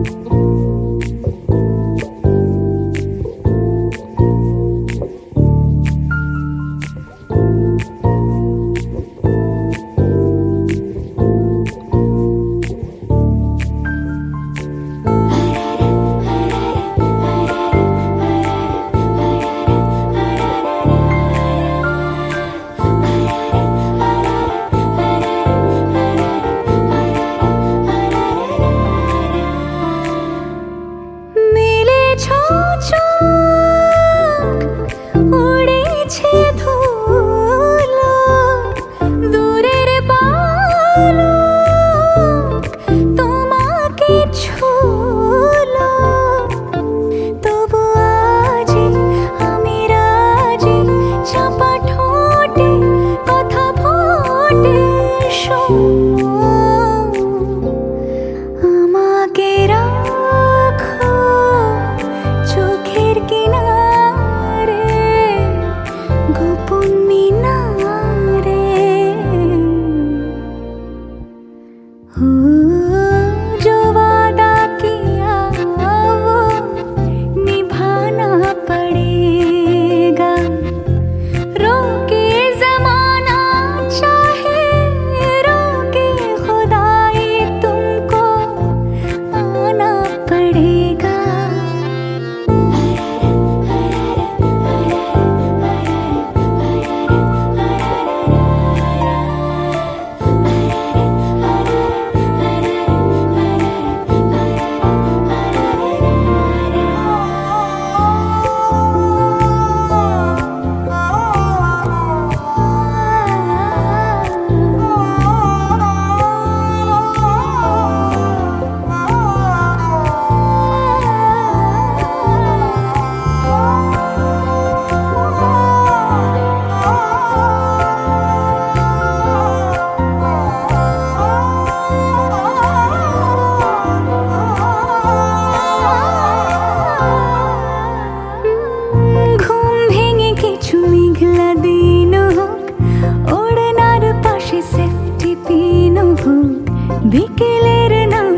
বিকেলের নাম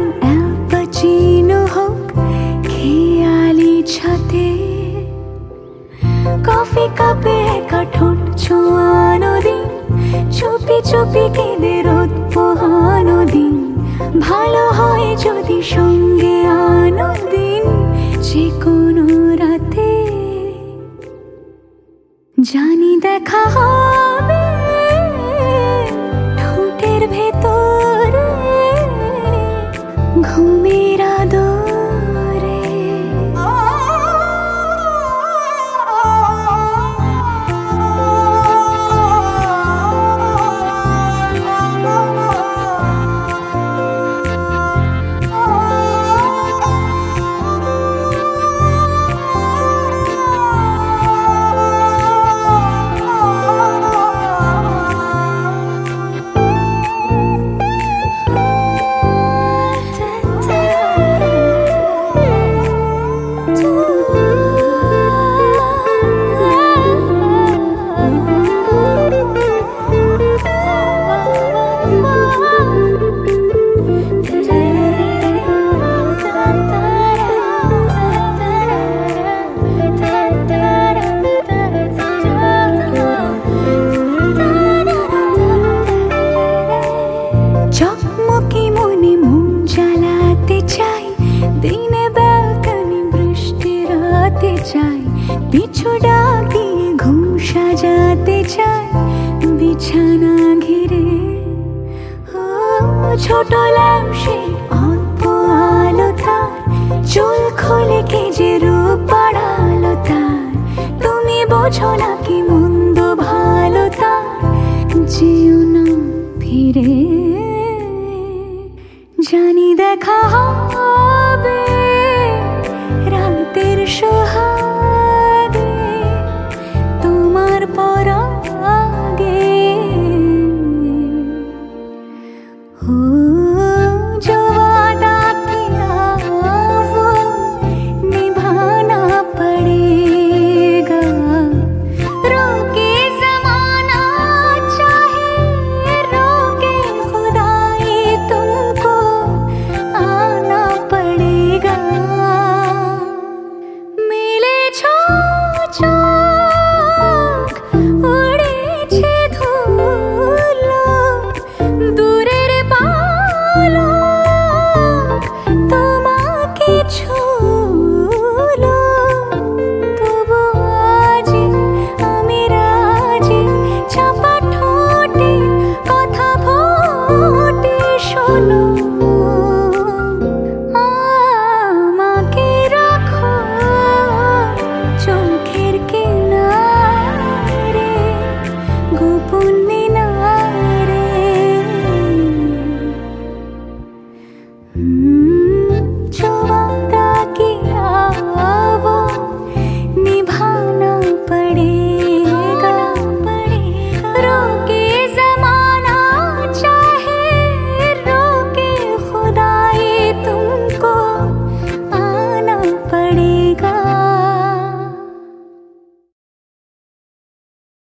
অ্যালপাচিনো হোক, খেয়ালি ছাতে কফি কাপে একা ঠোঁট ছোঁয়ানো দিন, চুপি চুপি কেঁদে রোদ পোহানো দিন, ভালো হয় যদি সঙ্গে আনো দিন, যে কোনো রাতে জানি দেখা হবে ঠোঁটের ভেতরে ঘুমের আদরে। চকমকি মনে মন জ্বালাতে চাই, দিনে ব্যালকনি বৃষ্টি রাতে চাই, পিছু ডাক দিয়ে ঘুম সাজাতে চাই বিছানা ঘিরে। ও ছোট ল্যাম্পে অল্প আলো তার, চুল খোলে কে যে রূপ বাড়ালো তার, তুমি বোঝো না কি মন্দ ভালো তার, যেও না ফিরে। জানি দেখা হবে রাতের সোহাগ।